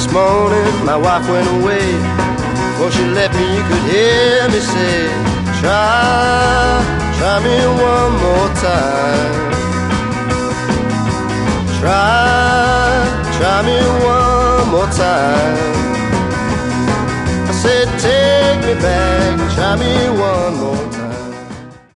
This morning my wife went away. Before she left me you could hear me say, try me one more time. Try me one more time. I said take me back, try me